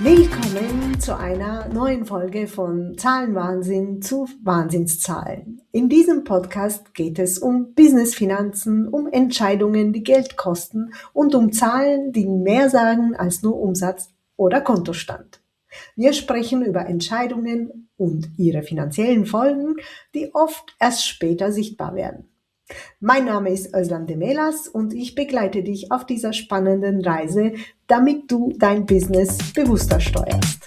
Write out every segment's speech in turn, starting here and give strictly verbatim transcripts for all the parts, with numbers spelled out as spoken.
Willkommen zu einer neuen Folge von Zahlenwahnsinn zu Wahnsinnszahlen. In diesem Podcast geht es um Businessfinanzen, um Entscheidungen, die Geld kosten und um Zahlen, die mehr sagen als nur Umsatz oder Kontostand. Wir sprechen über Entscheidungen und ihre finanziellen Folgen, die oft erst später sichtbar werden. Mein Name ist Özlem Demelas und ich begleite dich auf dieser spannenden Reise, damit du dein Business bewusster steuerst.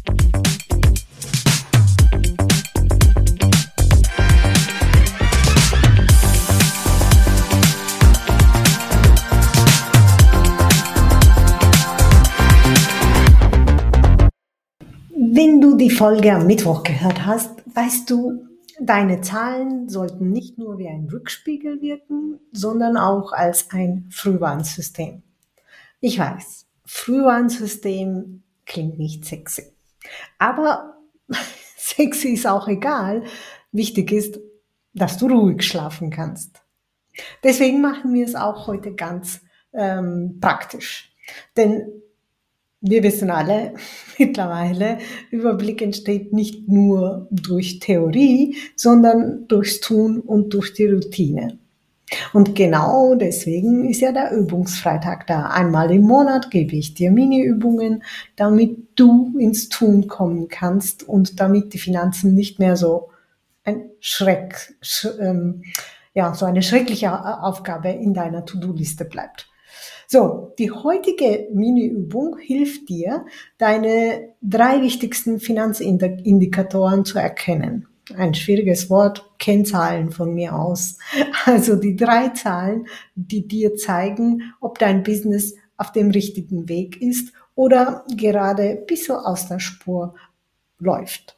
Wenn du die Folge am Mittwoch gehört hast, weißt du, deine Zahlen sollten nicht nur wie ein Rückspiegel wirken, sondern auch als ein Frühwarnsystem. Ich weiß, Frühwarnsystem klingt nicht sexy, aber sexy ist auch egal. Wichtig ist, dass du ruhig schlafen kannst. Deswegen machen wir es auch heute ganz ähm, praktisch, denn wir wissen alle mittlerweile, Überblick entsteht nicht nur durch Theorie, sondern durchs Tun und durch die Routine. Und genau deswegen ist ja der Übungsfreitag da. Einmal im Monat gebe ich dir Mini-Übungen, damit du ins Tun kommen kannst und damit die Finanzen nicht mehr so ein Schreck, sch, ähm, ja, so eine schreckliche Aufgabe in deiner To-Do-Liste bleibt. So, die heutige Mini-Übung hilft dir, deine drei wichtigsten Finanzindikatoren zu erkennen. Ein schwieriges Wort, Kennzahlen von mir aus. Also die drei Zahlen, die dir zeigen, ob dein Business auf dem richtigen Weg ist oder gerade bis so aus der Spur läuft.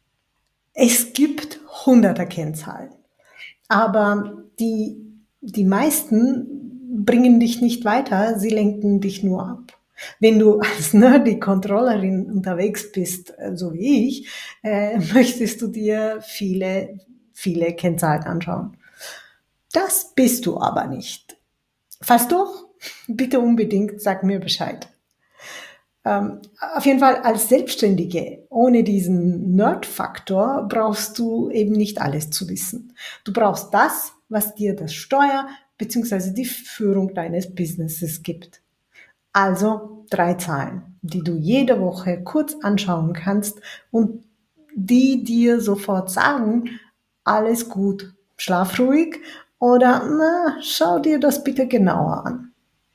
Es gibt hunderte Kennzahlen, aber die, die meisten bringen dich nicht weiter, sie lenken dich nur ab. Wenn du als nerdy Controllerin unterwegs bist, so wie ich, äh, möchtest du dir viele, viele Kennzahlen anschauen. Das bist du aber nicht. Falls doch, bitte unbedingt sag mir Bescheid. Ähm, auf jeden Fall als Selbstständige, ohne diesen Nerd-Faktor, brauchst du eben nicht alles zu wissen. Du brauchst das, was dir das Steuer- bzw. die Führung deines Businesses gibt. Also drei Zahlen, die du jede Woche kurz anschauen kannst und die dir sofort sagen, alles gut, schlaf ruhig oder na, schau dir das bitte genauer an.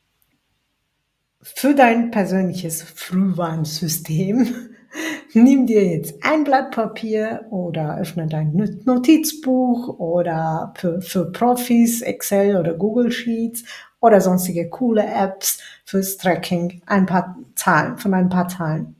Für dein persönliches Frühwarnsystem nimm dir jetzt ein Blatt Papier oder öffne dein Notizbuch oder für, für Profis Excel oder Google Sheets oder sonstige coole Apps fürs Tracking ein paar Zahlen, von ein paar Zahlen.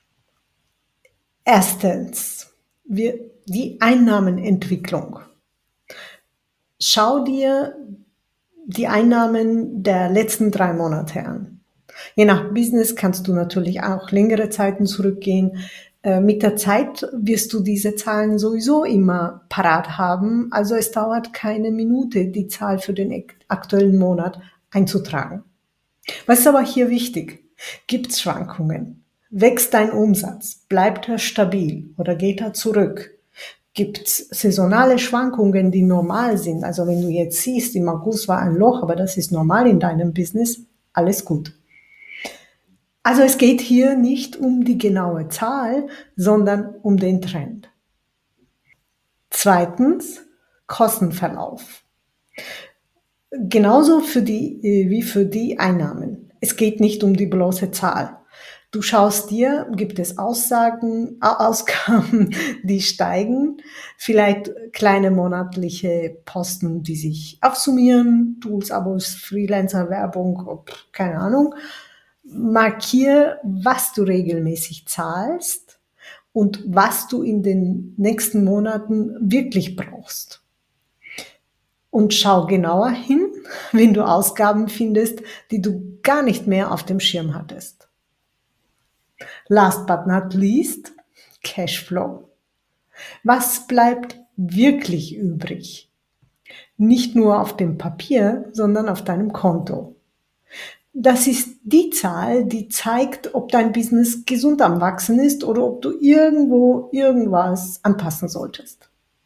Erstens, wir, die Einnahmenentwicklung. Schau dir die Einnahmen der letzten drei Monate an. Je nach Business kannst du natürlich auch längere Zeiten zurückgehen. Äh, mit der Zeit wirst du diese Zahlen sowieso immer parat haben. Also es dauert keine Minute, die Zahl für den aktuellen Monat einzutragen. Was ist aber hier wichtig? Gibt es Schwankungen? Wächst dein Umsatz? Bleibt er stabil oder geht er zurück? Gibt es saisonale Schwankungen, die normal sind? Also wenn du jetzt siehst, im August war ein Loch, aber das ist normal in deinem Business, alles gut. Also es geht hier nicht um die genaue Zahl, sondern um den Trend. Zweitens, Kostenverlauf. Genauso für die, wie für die Einnahmen. Es geht nicht um die bloße Zahl. Du schaust dir, gibt es Aussagen, Ausgaben, die steigen, vielleicht kleine monatliche Posten, die sich aufsummieren, Tools, Abos, Freelancer, Werbung, keine Ahnung. Markier, was du regelmäßig zahlst und was du in den nächsten Monaten wirklich brauchst. Und schau genauer hin, wenn du Ausgaben findest, die du gar nicht mehr auf dem Schirm hattest. Last but not least, Cashflow. Was bleibt wirklich übrig? Nicht nur auf dem Papier, sondern auf deinem Konto. Das ist die Zahl, die zeigt, ob dein Business gesund am Wachsen ist oder ob du irgendwo irgendwas anpassen solltest.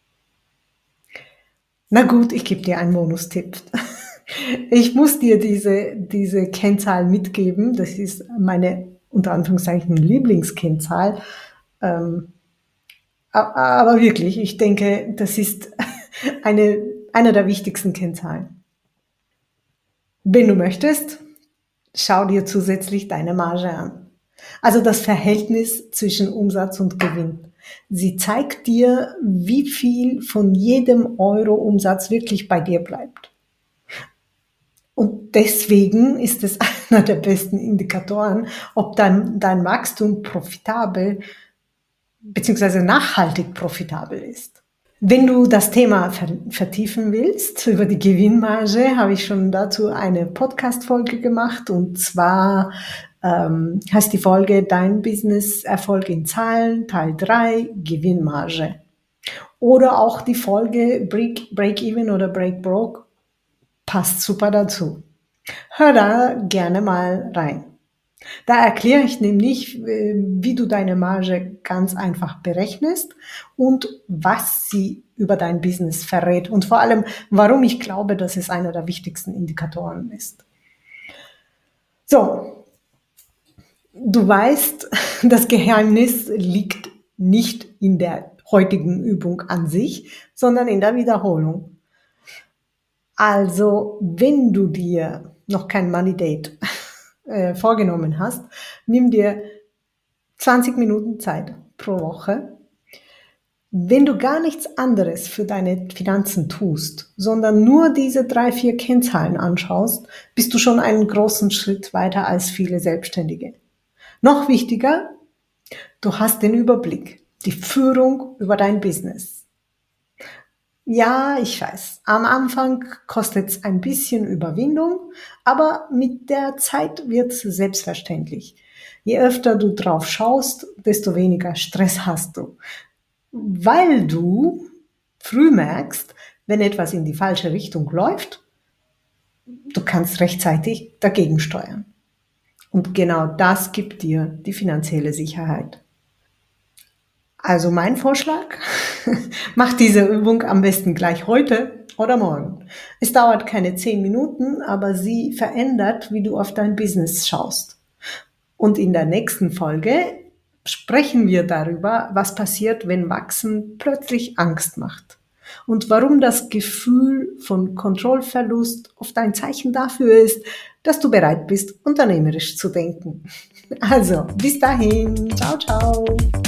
Na gut, ich gebe dir einen Bonustipp. Ich muss dir diese, diese Kennzahl mitgeben. Das ist meine, unter Anführungszeichen, Lieblingskennzahl. Ähm, aber wirklich, ich denke, das ist eine, eine der wichtigsten Kennzahlen. Wenn du möchtest, schau dir zusätzlich deine Marge an. Also das Verhältnis zwischen Umsatz und Gewinn. Sie zeigt dir, wie viel von jedem Euro Umsatz wirklich bei dir bleibt. Und deswegen ist es einer der besten Indikatoren, ob dein, dein Wachstum profitabel bzw. nachhaltig profitabel ist. Wenn du das Thema vertiefen willst, über die Gewinnmarge, habe ich schon dazu eine Podcast-Folge gemacht, und zwar ähm, heißt die Folge Dein Business Erfolg in Zahlen, Teil drei, Gewinnmarge. Oder auch die Folge Break, Break Even oder Break Broke, passt super dazu. Hör da gerne mal rein. Da erkläre ich nämlich, wie du deine Marge ganz einfach berechnest und was sie über dein Business verrät und vor allem, warum ich glaube, dass es einer der wichtigsten Indikatoren ist. So, du weißt, das Geheimnis liegt nicht in der heutigen Übung an sich, sondern in der Wiederholung. Also, wenn du dir noch kein Money Date äh, vorgenommen hast, nimm dir zwanzig Minuten Zeit pro Woche. Wenn du gar nichts anderes für deine Finanzen tust, sondern nur diese drei, vier Kennzahlen anschaust, bist du schon einen großen Schritt weiter als viele Selbstständige. Noch wichtiger, du hast den Überblick, die Führung über dein Business. Ja, ich weiß, am Anfang kostet es ein bisschen Überwindung, aber mit der Zeit wird es selbstverständlich. Je öfter du drauf schaust, desto weniger Stress hast du, weil du früh merkst, wenn etwas in die falsche Richtung läuft, du kannst rechtzeitig dagegen steuern. Und genau das gibt dir die finanzielle Sicherheit. Also mein Vorschlag, mach diese Übung am besten gleich heute oder morgen. Es dauert keine zehn Minuten, aber sie verändert, wie du auf dein Business schaust. Und in der nächsten Folge sprechen wir darüber, was passiert, wenn Wachsen plötzlich Angst macht. Und warum das Gefühl von Kontrollverlust oft ein Zeichen dafür ist, dass du bereit bist, unternehmerisch zu denken. Also, bis dahin. Ciao, ciao.